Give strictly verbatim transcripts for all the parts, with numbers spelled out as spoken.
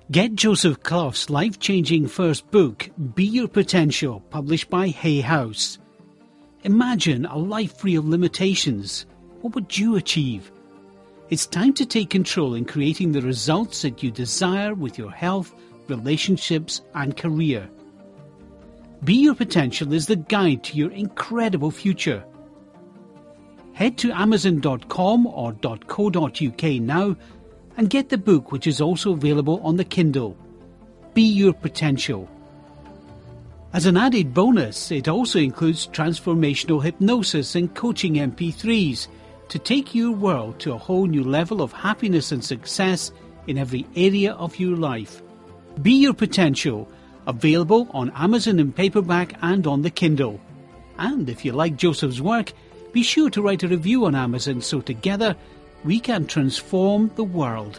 Get Joseph Clough's life-changing first book, Be Your Potential, published by Hay House. Imagine a life free of limitations. What would you achieve? It's time to take control in creating the results that you desire with your health, relationships, and career. Be Your Potential is the guide to your incredible future. Head to amazon dot com or .co dot uk now and get the book, which is also available on the Kindle. Be Your Potential. As an added bonus, it also includes transformational hypnosis and coaching M P threes to take your world to a whole new level of happiness and success in every area of your life. Be Your Potential, available on Amazon in paperback and on the Kindle. And if you like Joseph's work, be sure to write a review on Amazon so together we can transform the world.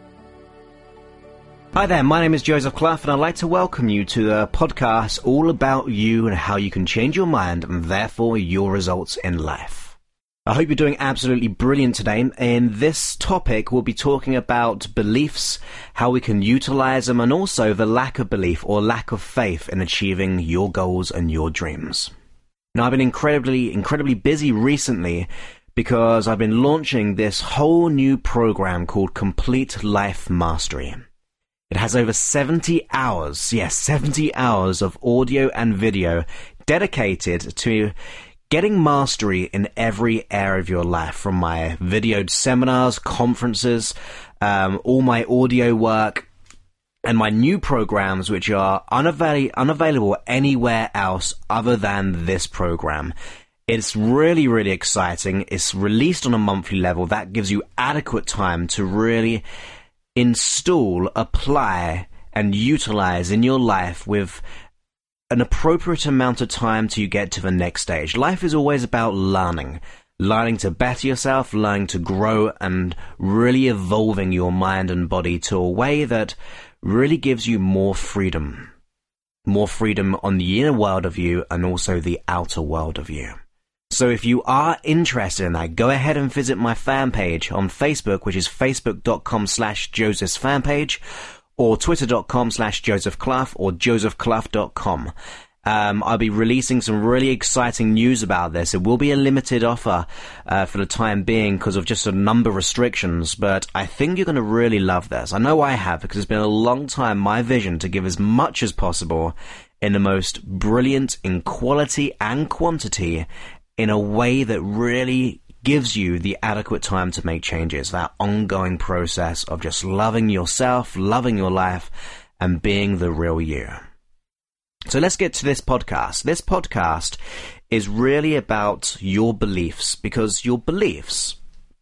Hi there, my name is Joseph Clough and I'd like to welcome you to the podcast all about you and how you can change your mind and therefore your results in life. I hope you're doing absolutely brilliant today. In this topic, we'll be talking about beliefs, how we can utilize them, and also the lack of belief or lack of faith in achieving your goals and your dreams. Now, I've been incredibly, incredibly busy recently because I've been launching this whole new program called Complete Life Mastery. It has over seventy hours, yes, seventy hours of audio and video dedicated to getting mastery in every area of your life, from my videoed seminars, conferences, um, all my audio work, and my new programs, which are unavail- unavailable anywhere else other than this program. It's really, really exciting. It's released on a monthly level. That gives you adequate time to really install, apply, and utilize in your life with an appropriate amount of time to get to the next stage. Life is always about learning. Learning to better yourself, learning to grow, and really evolving your mind and body to a way that really gives you more freedom. More freedom on the inner world of you and also the outer world of you. So if you are interested in that, go ahead and visit my fan page on Facebook, which is facebook.com slash Joseph's fan page, or twitter.com slash Joseph Clough, or joseph clough dot com. Um, I'll be releasing some really exciting news about this. It will be a limited offer uh, for the time being because of just a number of restrictions, but I think you're going to really love this. I know I have, because it's been a long time my vision to give as much as possible in the most brilliant in quality and quantity in a way that really gives you the adequate time to make changes, that ongoing process of just loving yourself, loving your life, and being the real you. So let's get to this podcast. This podcast is really about your beliefs, because your beliefs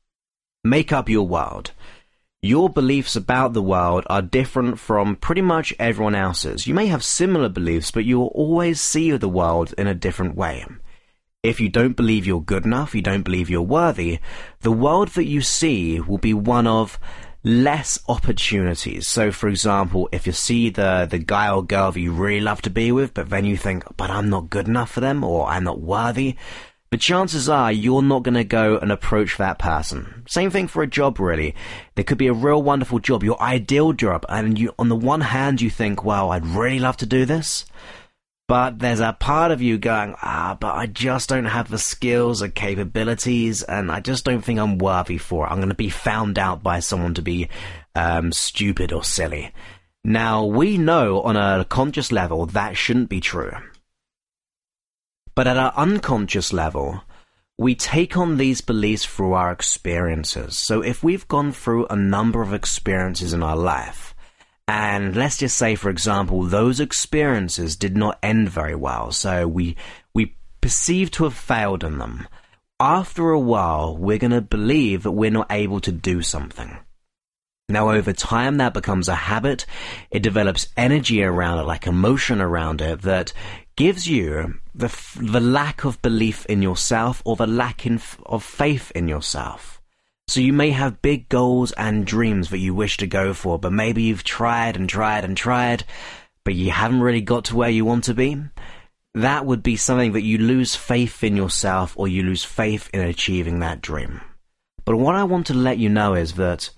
make up your world. Your beliefs about the world are different from pretty much everyone else's. You may have similar beliefs, but you will always see the world in a different way. If you don't believe you're good enough, you don't believe you're worthy, the world that you see will be one of less opportunities. So, for example, if you see the, the guy or girl that you really love to be with, but then you think, but I'm not good enough for them, or I'm not worthy, the chances are you're not going to go and approach that person. Same thing for a job, really. There could be a real wonderful job, your ideal job, and you, on the one hand, you think, well, I'd really love to do this. But there's a part of you going, ah, but I just don't have the skills or capabilities, and I just don't think I'm worthy for it. I'm going to be found out by someone to be um, stupid or silly. Now, we know on a conscious level that shouldn't be true. But at an unconscious level, we take on these beliefs through our experiences. So if we've gone through a number of experiences in our life, and let's just say, for example, those experiences did not end very well, so we we perceive to have failed in them. After a while, we're going to believe that we're not able to do something. Now, over time, that becomes a habit. It develops energy around it, like emotion around it, that gives you the the lack of belief in yourself, or the lack in, of faith in yourself. So you may have big goals and dreams that you wish to go for, but maybe you've tried and tried and tried, but you haven't really got to where you want to be. That would be something that you lose faith in yourself, or you lose faith in achieving that dream. But what I want to let you know is that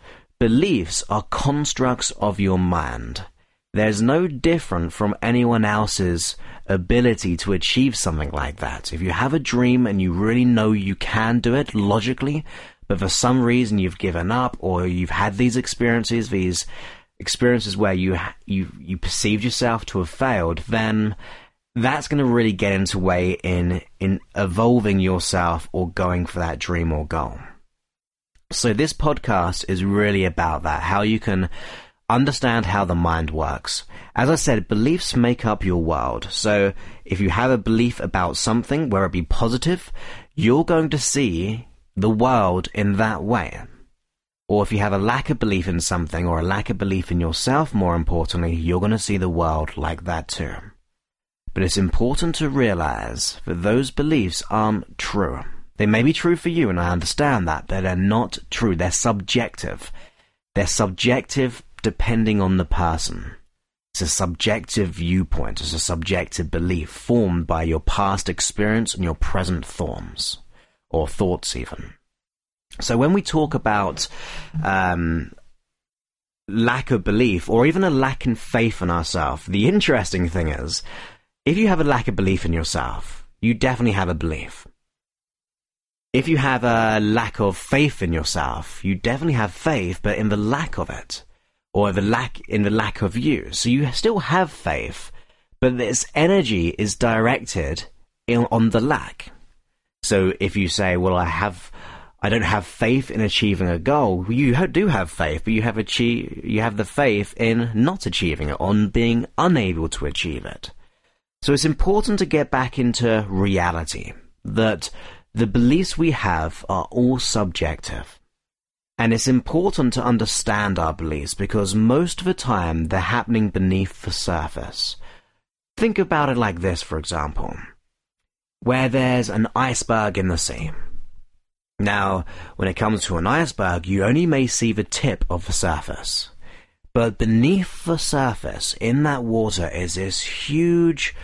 beliefs are constructs of your mind. There's no different from anyone else's ability to achieve something like that. If you have a dream and you really know you can do it logically, but for some reason you've given up, or you've had these experiences, these experiences where you you you perceived yourself to have failed, then that's going to really get into way in in evolving yourself or going for that dream or goal. So this podcast is really about that, how you can understand how the mind works. As I said, beliefs make up your world. So if you have a belief about something, whether it be positive, you're going to see the world in that way. Or if you have a lack of belief in something, or a lack of belief in yourself, more importantly, you're going to see the world like that too. But it's important to realize that those beliefs aren't true. They may be true for you, and I understand that, but they're not true. They're subjective. They're subjective depending on the person. It's a subjective viewpoint. It's a subjective belief formed by your past experience and your present thoughts, or thoughts even. So when we talk about um, lack of belief, or even a lack in faith in ourselves, the interesting thing is, if you have a lack of belief in yourself, you definitely have a belief. If you have a lack of faith in yourself, you definitely have faith, but in the lack of it, or the lack in the lack of you. So you still have faith, but this energy is directed in, on the lack. So if you say, well, I have, I don't have faith in achieving a goal, you do have faith, but you have achieve, you have the faith in not achieving it, on being unable to achieve it. So it's important to get back into reality, that the beliefs we have are all subjective. And it's important to understand our beliefs, because most of the time they're happening beneath the surface. Think about it like this, for example, where there's an iceberg in the sea. Now, when it comes to an iceberg, you only may see the tip of the surface. But beneath the surface, in that water, is this huge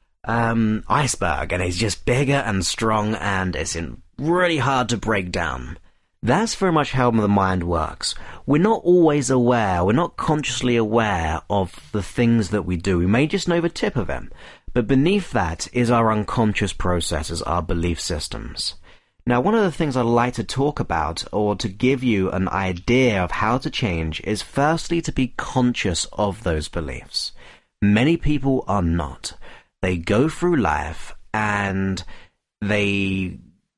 um, iceberg, and it's just bigger and strong, and it's in really hard to break down. That's very much how the mind works. We're not always aware, we're not consciously aware of the things that we do. We may just know the tip of them, but beneath that is our unconscious processes, our belief systems. Now, one of the things I'd like to talk about, or to give you an idea of how to change, is firstly to be conscious of those beliefs. Many people are not. They go through life and they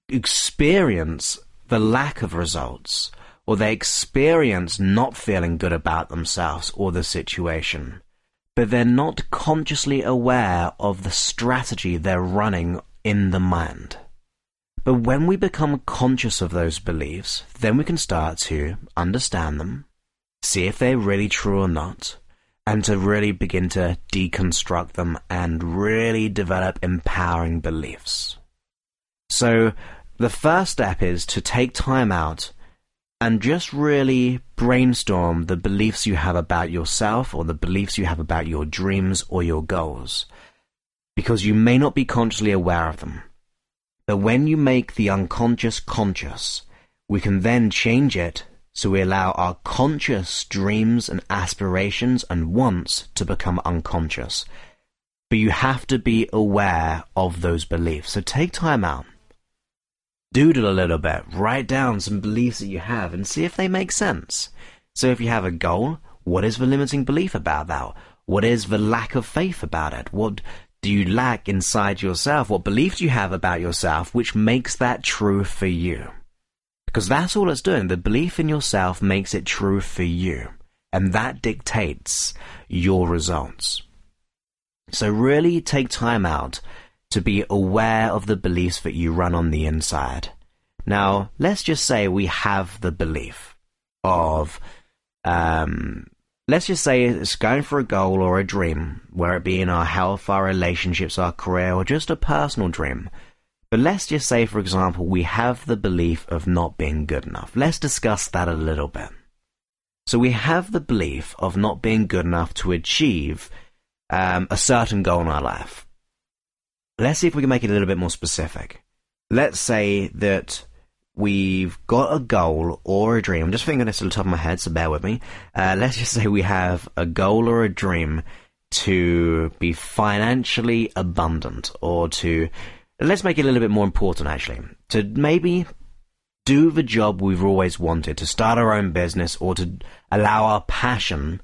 experience the lack of results, or they experience not feeling good about themselves or the situation, but they're not consciously aware of the strategy they're running in the mind. But when we become conscious of those beliefs, then we can start to understand them, see if they're really true or not, and to really begin to deconstruct them and really develop empowering beliefs. So the first step is to take time out and just really brainstorm the beliefs you have about yourself, or the beliefs you have about your dreams or your goals, because you may not be consciously aware of them. But when you make the unconscious conscious, we can then change it so we allow our conscious dreams and aspirations and wants to become unconscious. But you have to be aware of those beliefs. So take time out. Doodle a little bit. Write down some beliefs that you have and see if they make sense. So if you have a goal, what is the limiting belief about that? What is the lack of faith about it? What do you lack inside yourself? What beliefs do you have about yourself which makes that true for you? Because that's all it's doing. The belief in yourself makes it true for you, and that dictates your results. So really take time out to be aware of the beliefs that you run on the inside. Now, let's just say we have the belief of, um, let's just say it's going for a goal or a dream, whether it be in our health, our relationships, our career, or just a personal dream. But let's just say, for example, we have the belief of not being good enough. Let's discuss that a little bit. So we have the belief of not being good enough to achieve um, a certain goal in our life. Let's see if we can make it a little bit more specific. Let's say that we've got a goal or a dream. I'm just thinking this at the top of my head, so bear with me. Uh, let's just say we have a goal or a dream to be financially abundant, or to, let's make it a little bit more important actually, to maybe do the job we've always wanted, to start our own business, or to allow our passion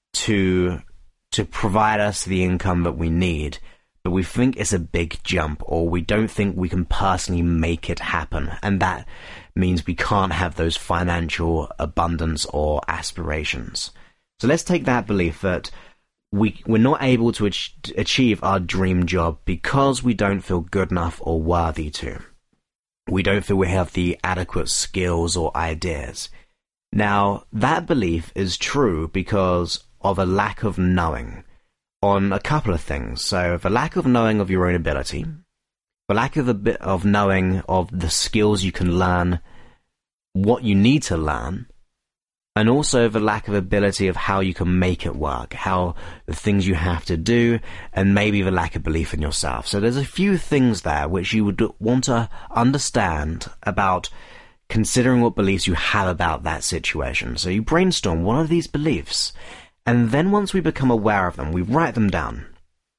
to to provide us the income that we need, but we think it's a big jump, or we don't think we can personally make it happen, and that means we can't have those financial abundance or aspirations. So let's take that belief that we, we're not able to ach- achieve our dream job because we don't feel good enough or worthy to. We don't feel we have the adequate skills or ideas. Now, that belief is true because of a lack of knowing on a couple of things. So, the lack of knowing of your own ability, the lack of a bit of knowing of the skills you can learn, what you need to learn, and also the lack of ability of how you can make it work, how the things you have to do, and maybe the lack of belief in yourself. So there's a few things there which you would want to understand about considering what beliefs you have about that situation. So you brainstorm one of these beliefs, and then once we become aware of them, we write them down.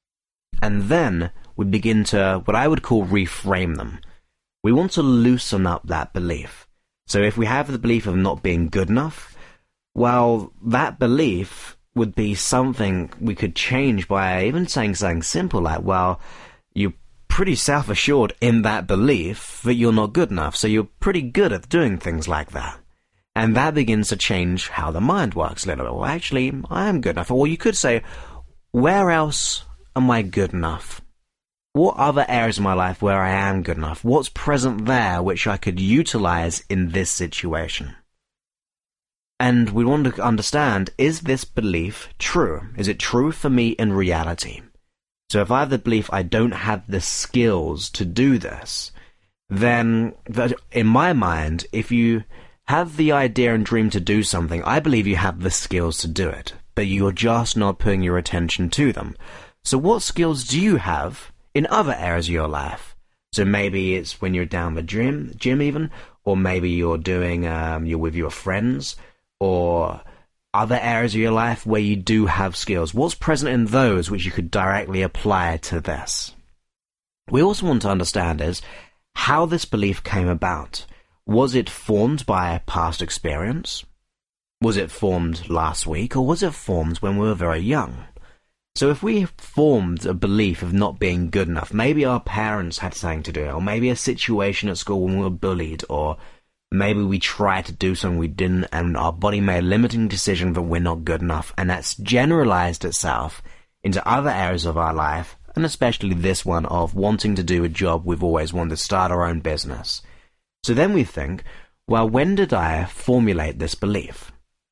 And then we begin to, what I would call, reframe them. We want to loosen up that belief. So if we have the belief of not being good enough, well, that belief would be something we could change by even saying something simple like, well, you're pretty self-assured in that belief that you're not good enough, so you're pretty good at doing things like that. And that begins to change how the mind works a little bit. Well, actually, I am good enough. Or you could say, where else am I good enough? What other areas of my life where I am good enough? What's present there which I could utilize in this situation? And we want to understand, is this belief true? Is it true for me in reality? So if I have the belief I don't have the skills to do this, then that, in my mind, if you have the idea and dream to do something, I believe you have the skills to do it, but you're just not putting your attention to them. So what skills do you have in other areas of your life? So maybe it's when you're down the gym, gym even, or maybe you're doing, um, you're with your friends, or other areas of your life where you do have skills. What's present in those which you could directly apply to this? We also want to understand is how this belief came about. Was it formed by a past experience? Was it formed last week? Or was it formed when we were very young? So if we formed a belief of not being good enough, maybe our parents had something to do it, or maybe a situation at school when we were bullied, or maybe we tried to do something we didn't, and our body made a limiting decision that we're not good enough, and that's generalized itself into other areas of our life, and especially this one of wanting to do a job we've always wanted, to start our own business. So then we think, well, when did I formulate this belief?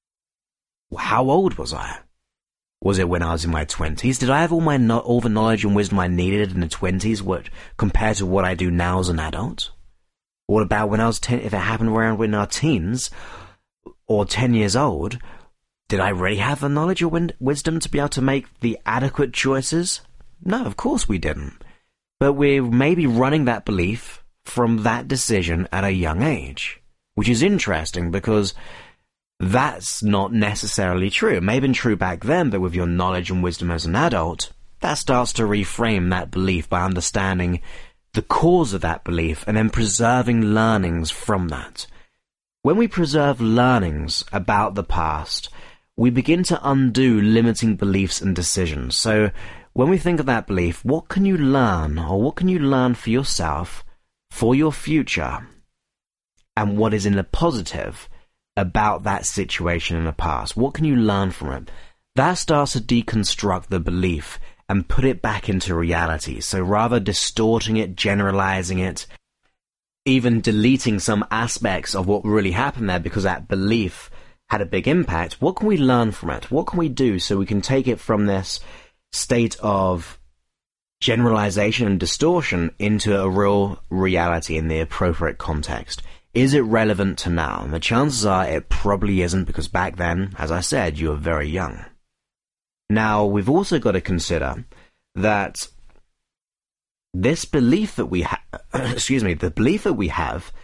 How old was I? Was it when I was in my twenties? Did I have all my no- all the knowledge and wisdom I needed in the twenties, what compared to what I do now as an adult? What about when I was ten? If it happened around when our teens or ten years old, did I really have the knowledge or win- wisdom to be able to make the adequate choices? No, of course we didn't. But we're maybe running that belief from that decision at a young age, which is interesting because that's not necessarily true. It may have been true back then, but with your knowledge and wisdom as an adult, that starts to reframe that belief by understanding the cause of that belief and then preserving learnings from that. When we preserve learnings about the past, we begin to undo limiting beliefs and decisions. So when we think of that belief, what can you learn, or what can you learn for yourself, for your future, and what is in the positive about that situation in the past? What can you learn from it? That starts to deconstruct the belief and put it back into reality. So rather distorting it, generalizing it, even deleting some aspects of what really happened there because that belief had a big impact, what can we learn from it? What can we do so we can take it from this state of generalization and distortion into a real reality in the appropriate context? Is it relevant to now? And the chances are it probably isn't, because back then, as I said, you were very young. Now, we've also got to consider that this belief that we have, excuse me, the belief that we have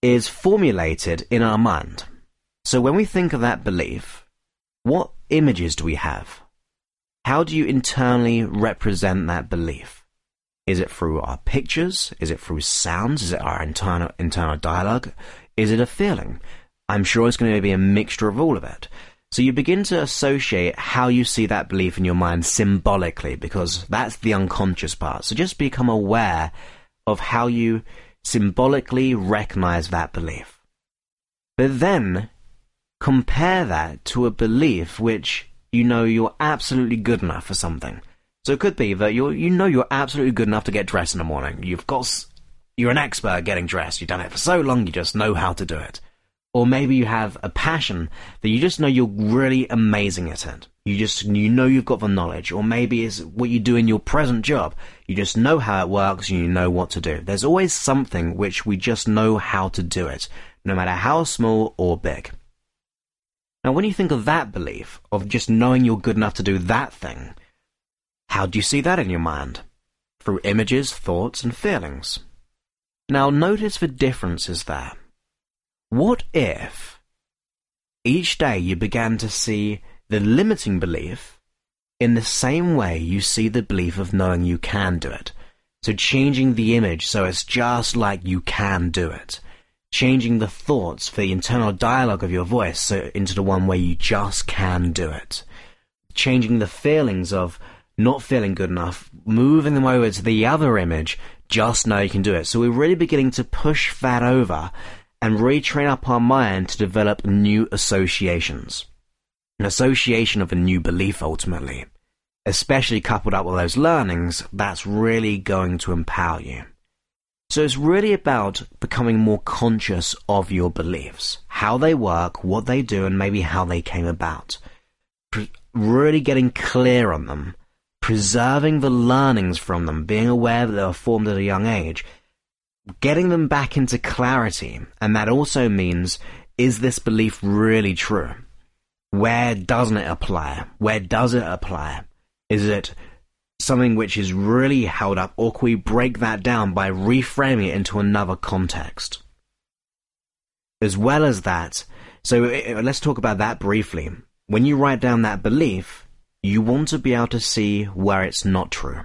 is formulated in our mind. So when we think of that belief, what images do we have? How do you internally represent that belief? Is it through our pictures? Is it through sounds? Is it our internal internal dialogue? Is it a feeling? I'm sure it's going to be a mixture of all of it. So you begin to associate how you see that belief in your mind symbolically, because that's the unconscious part. So just become aware of how you symbolically recognize that belief. But then compare that to a belief which you know you're absolutely good enough for something. So it could be that you you know you're absolutely good enough to get dressed in the morning. You've got you're an expert at getting dressed. You've done it for so long, you just know how to do it. Or maybe you have a passion that you just know you're really amazing at it. You just you know you've got the knowledge. Or maybe it's what you do in your present job. You just know how it works and you know what to do. There's always something which we just know how to do it, no matter how small or big. Now, when you think of that belief, of just knowing you're good enough to do that thing, how do you see that in your mind? Through images, thoughts, and feelings. Now, notice the differences there. What if each day you began to see the limiting belief in the same way you see the belief of knowing you can do it? So changing the image so it's just like you can do it. Changing the thoughts for the internal dialogue of your voice so into the one where you just can do it. Changing the feelings of not feeling good enough, moving them over to the other image, just know you can do it. So we're really beginning to push that over and retrain up our mind to develop new associations. An association of a new belief, ultimately. Especially coupled up with those learnings, that's really going to empower you. So it's really about becoming more conscious of your beliefs, how they work, what they do, and maybe how they came about. Pre- really getting clear on them, preserving the learnings from them, being aware that they were formed at a young age, getting them back into clarity. And that also means, is this belief really true? Where doesn't it apply? Where does it apply? Is it something which is really held up, or can we break that down by reframing it into another context? As well as that, so let's talk about that briefly. When you write down that belief, you want to be able to see where it's not true.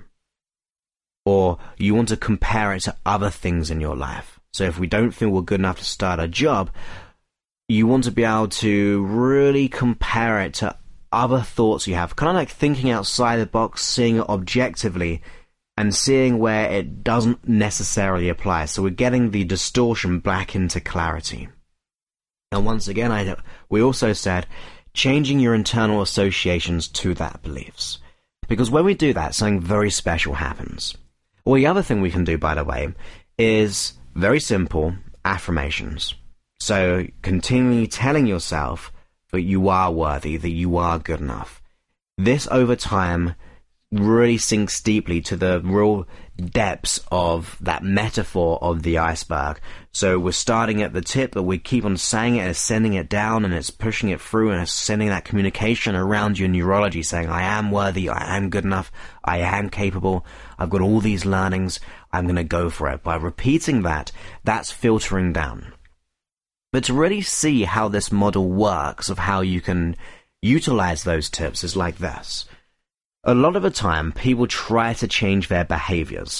Or you want to compare it to other things in your life. So if we don't feel we're good enough to start a job, you want to be able to really compare it to other thoughts you have, kind of like thinking outside the box, seeing it objectively, and seeing where it doesn't necessarily apply. So we're getting the distortion back into clarity. And once again, I we also said changing your internal associations to that beliefs, because when we do that, something very special happens. Well, the other thing we can do, by the way, is very simple affirmations. So continually telling yourself that you are worthy, that you are good enough. This, over time, really sinks deeply to the real depths of that metaphor of the iceberg. So we're starting at the tip, but we keep on saying it and sending it down, and it's pushing it through, and it's sending that communication around your neurology saying, I am worthy, I am good enough, I am capable, I've got all these learnings, I'm going to go for it. By repeating that, that's filtering down. But to really see how this model works, of how you can utilize those tips, is like this. A lot of the time, people try to change their behaviors.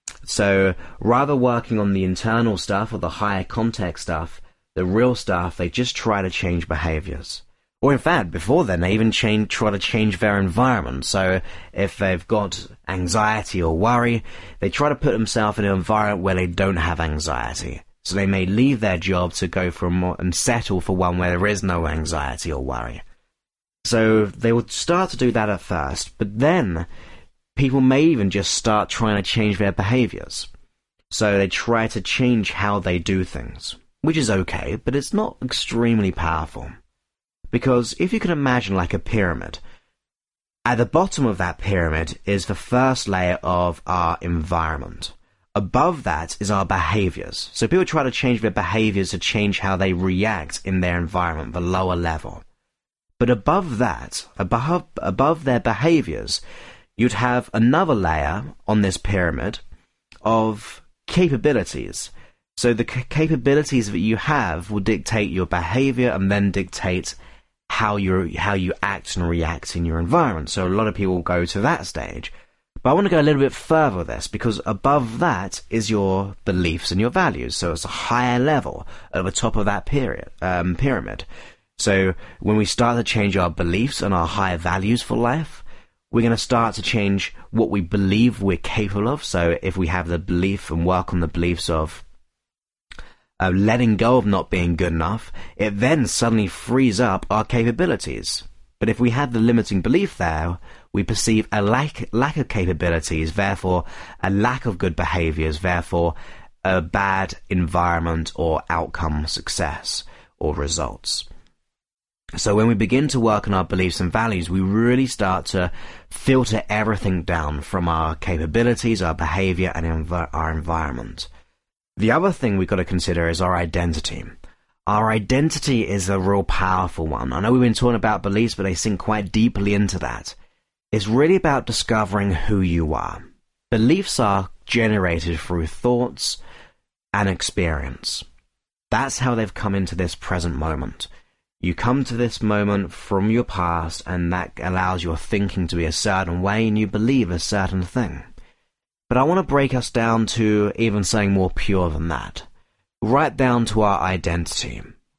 So rather working on the internal stuff or the higher context stuff, the real stuff, they just try to change behaviors. Or in fact, before then, they even change, try to change their environment. So if they've got anxiety or worry, they try to put themselves in an environment where they don't have anxiety. So they may leave their job to go for a more, and settle for one where there is no anxiety or worry. So they will start to do that at first, but then people may even just start trying to change their behaviors. So they try to change how they do things, which is okay, but it's not extremely powerful. Because if you can imagine like a pyramid, at the bottom of that pyramid is the first layer of our environment. Above that is our behaviors. So people try to change their behaviors to change how they react in their environment, the lower level. But above that, above, above their behaviors, you'd have another layer on this pyramid of capabilities. So the c- capabilities that you have will dictate your behavior and then dictate how you how you act and react in your environment. So a lot of people go to that stage. But I want to go a little bit further with this, because above that is your beliefs and your values. So it's a higher level at the top of that period, um, pyramid. So when we start to change our beliefs and our higher values for life, we're going to start to change what we believe we're capable of. So if we have the belief and work on the beliefs of uh, letting go of not being good enough, it then suddenly frees up our capabilities. But if we have the limiting belief there, we perceive a lack, lack of capabilities, therefore a lack of good behaviors, therefore a bad environment or outcome, success or results. So when we begin to work on our beliefs and values, we really start to filter everything down from our capabilities, our behavior, and env- our environment. The other thing we've got to consider is our identity. Our identity is a real powerful one. I know we've been talking about beliefs, but they sink quite deeply into that. It's really about discovering who you are. Beliefs are generated through thoughts and experience. That's how they've come into this present moment. You come to this moment from your past, and that allows your thinking to be a certain way, and you believe a certain thing. But I want to break us down to even something more pure than that. Right down to our identity,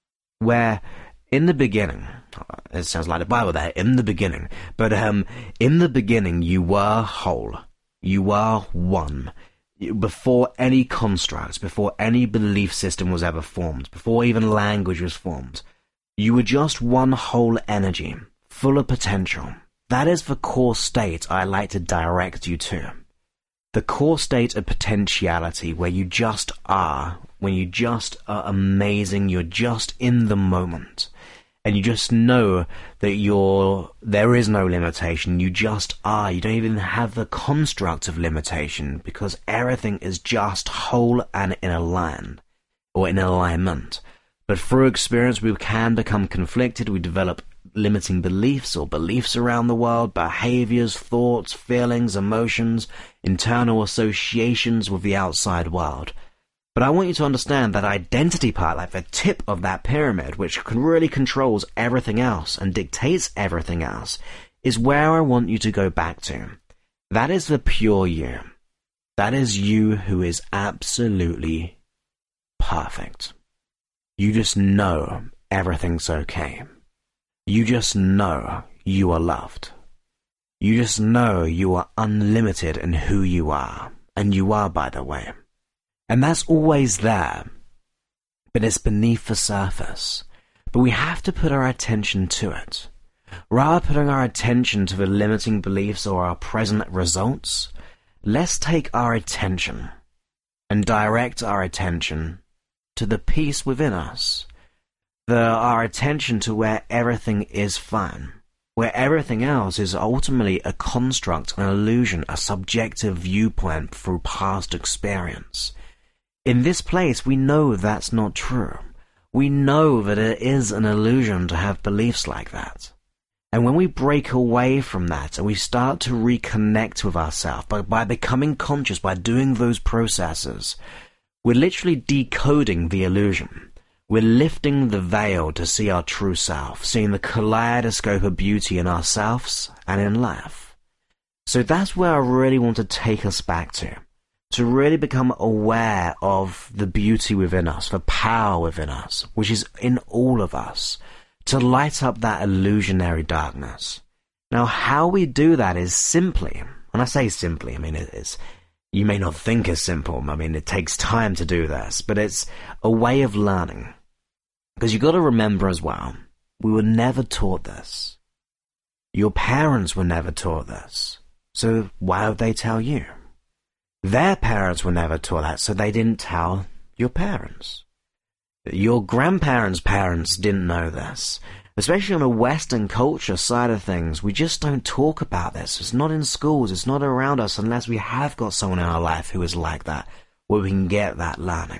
where in the beginning, it sounds like the Bible there, in the beginning, but um, in the beginning you were whole, you were one, before any construct, before any belief system was ever formed, before even language was formed. You were just one whole energy, full of potential. That is the core state I like to direct you to. The core state of potentiality, where you just are, when you just are amazing, you're just in the moment. And you just know that you're, there is no limitation, you just are. You don't even have the construct of limitation, because everything is just whole and in a line, or in alignment. But through experience, we can become conflicted. We develop limiting beliefs or beliefs around the world, behaviors, thoughts, feelings, emotions, internal associations with the outside world. But I want you to understand that identity part, like the tip of that pyramid, which can really controls everything else and dictates everything else, is where I want you to go back to. That is the pure you. That is you who is absolutely perfect. You just know everything's okay. You just know you are loved. You just know you are unlimited in who you are. And you are, by the way. And that's always there. But it's beneath the surface. But we have to put our attention to it. Rather putting our attention to the limiting beliefs or our present results, let's take our attention and direct our attention to the peace within us, the, our attention to where everything is fine, where everything else is ultimately a construct, an illusion, a subjective viewpoint through past experience. In this place, we know that's not true. We know that it is an illusion to have beliefs like that. And when we break away from that and we start to reconnect with ourselves by, by becoming conscious, by doing those processes, we're literally decoding the illusion. We're lifting the veil to see our true self, seeing the kaleidoscope of beauty in ourselves and in life. So that's where I really want to take us back to, to really become aware of the beauty within us, the power within us, which is in all of us, to light up that illusionary darkness. Now, how we do that is simply, when I say simply, I mean it is, you may not think it's simple. I mean, it takes time to do this, but it's a way of learning. Because you've got to remember as well, we were never taught this. Your parents were never taught this. So why would they tell you? Their parents were never taught that, so they didn't tell your parents. Your grandparents' parents didn't know this. Especially on a Western culture side of things, we just don't talk about this. It's not in schools, it's not around us unless we have got someone in our life who is like that, where we can get that learning.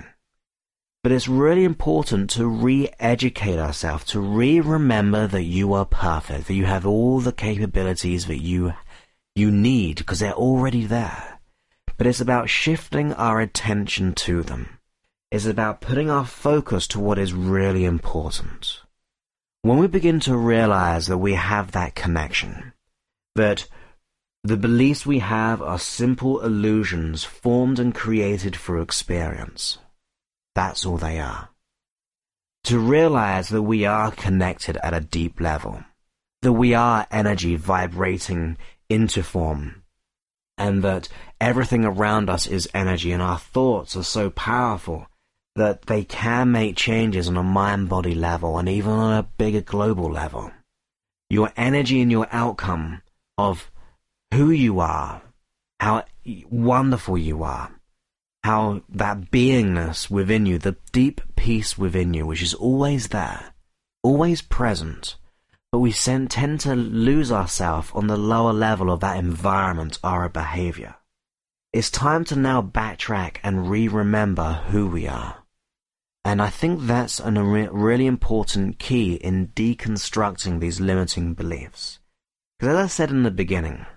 But it's really important to re-educate ourselves, to re-remember that you are perfect, that you have all the capabilities that you, you need, because they're already there. But it's about shifting our attention to them. is about putting our focus to what is really important. When we begin to realize that we have that connection, that the beliefs we have are simple illusions formed and created through experience. That's all they are. To realize that we are connected at a deep level, that we are energy vibrating into form, and that everything around us is energy, and our thoughts are so powerful that they can make changes on a mind-body level and even on a bigger global level. Your energy and your outcome of who you are, how wonderful you are, how that beingness within you, the deep peace within you, which is always there, always present, but we tend to lose ourselves on the lower level of that environment or our behavior. It's time to now backtrack and re-remember who we are. And I think that's a re- really important key in deconstructing these limiting beliefs. Because as I said in the beginning,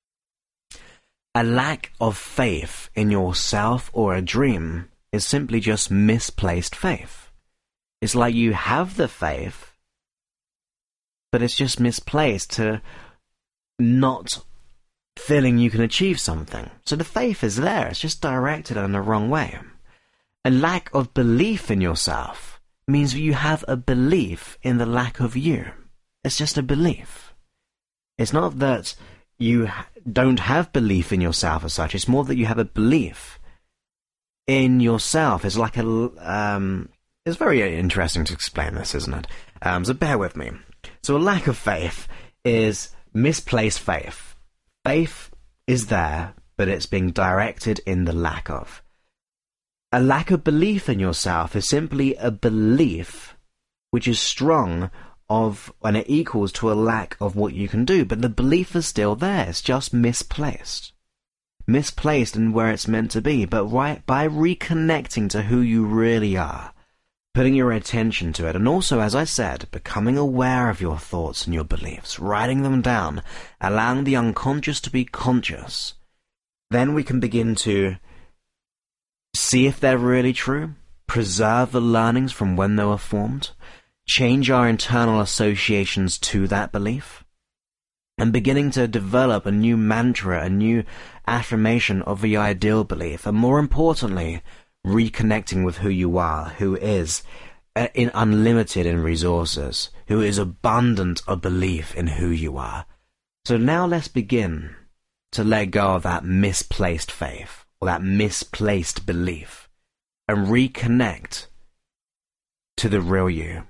a lack of faith in yourself or a dream is simply just misplaced faith. It's like you have the faith, but it's just misplaced to not feeling you can achieve something. So the faith is there, it's just directed in the wrong way. A lack of belief in yourself means you have a belief in the lack of you. It's just a belief. It's not that you don't have belief in yourself as such. It's more that you have a belief in yourself. It's like a... Um, it's very interesting to explain this, isn't it? Um, so bear with me. So a lack of faith is misplaced faith. Faith is there, but it's being directed in the lack of. A lack of belief in yourself is simply a belief which is strong of, and it equals to a lack of what you can do, but the belief is still there, it's just misplaced. Misplaced in where it's meant to be, but right by reconnecting to who you really are, putting your attention to it, and also, as I said, becoming aware of your thoughts and your beliefs, writing them down, allowing the unconscious to be conscious, then we can begin to see if they're really true, preserve the learnings from when they were formed, change our internal associations to that belief, and beginning to develop a new mantra, a new affirmation of the ideal belief, and more importantly, reconnecting with who you are, who is uh, in unlimited in resources, who is abundant of belief in who you are. So now let's begin to let go of that misplaced faith, or that misplaced belief, and reconnect to the real you.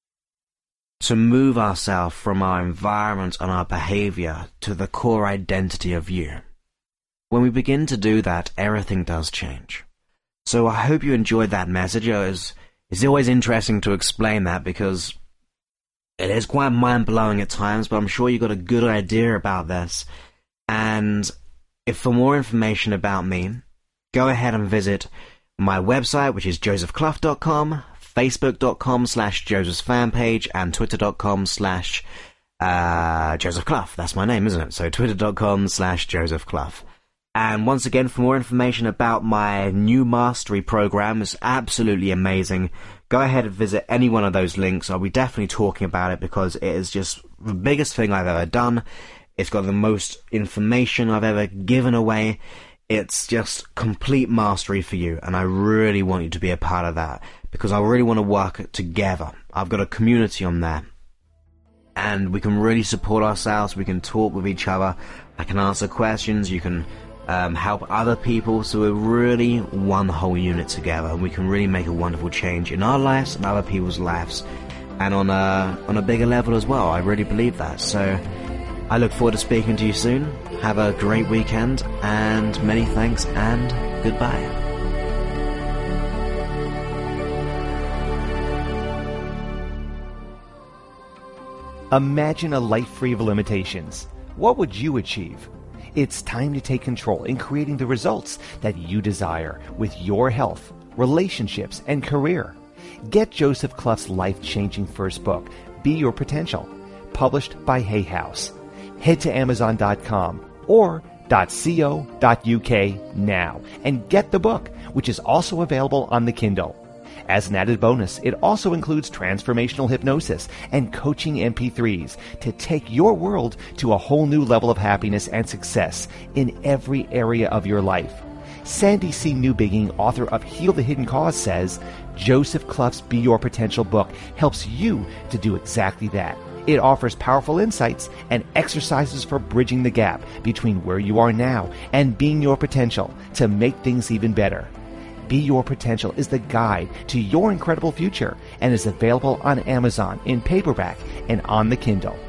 To move ourselves from our environment and our behavior to the core identity of you. When we begin to do that, everything does change. So I hope you enjoyed that message. It's, it's always interesting to explain that because it is quite mind-blowing at times, but I'm sure you got a good idea about this. And if for more information about me, go ahead and visit my website, which is joseph clough dot com, facebook.com slash Joseph's fan page, and twitter.com slash uh, Joseph Clough. That's my name, isn't it? So twitter.com slash Joseph Clough. And once again, for more information about my new mastery program, it's absolutely amazing. Go ahead and visit any one of those links. I'll be definitely talking about it because it is just the biggest thing I've ever done. It's got the most information I've ever given away. It's just complete mastery for you, and I really want you to be a part of that because I really want to work together. I've got a community on there, and we can really support ourselves. We can talk with each other. I can answer questions. You can um, help other people. So we're really one whole unit together, and we can really make a wonderful change in our lives and other people's lives, and on a on a bigger level as well. I really believe that. So I look forward to speaking to you soon. Have a great weekend, and many thanks, and goodbye. Imagine a life free of limitations. What would you achieve? It's time to take control in creating the results that you desire with your health, relationships, and career. Get Joseph Clough's life-changing first book, Be Your Potential, published by Hay House. Head to amazon dot com or dot co dot uk now and get the book, which is also available on the Kindle. As an added bonus, it also includes transformational hypnosis and coaching M P threes to take your world to a whole new level of happiness and success in every area of your life. Sandy C. Newbigging, author of Heal the Hidden Cause, says, Joseph Clough's Be Your Potential book helps you to do exactly that. It offers powerful insights and exercises for bridging the gap between where you are now and being your potential to make things even better. Be Your Potential is the guide to your incredible future and is available on Amazon in paperback and on the Kindle.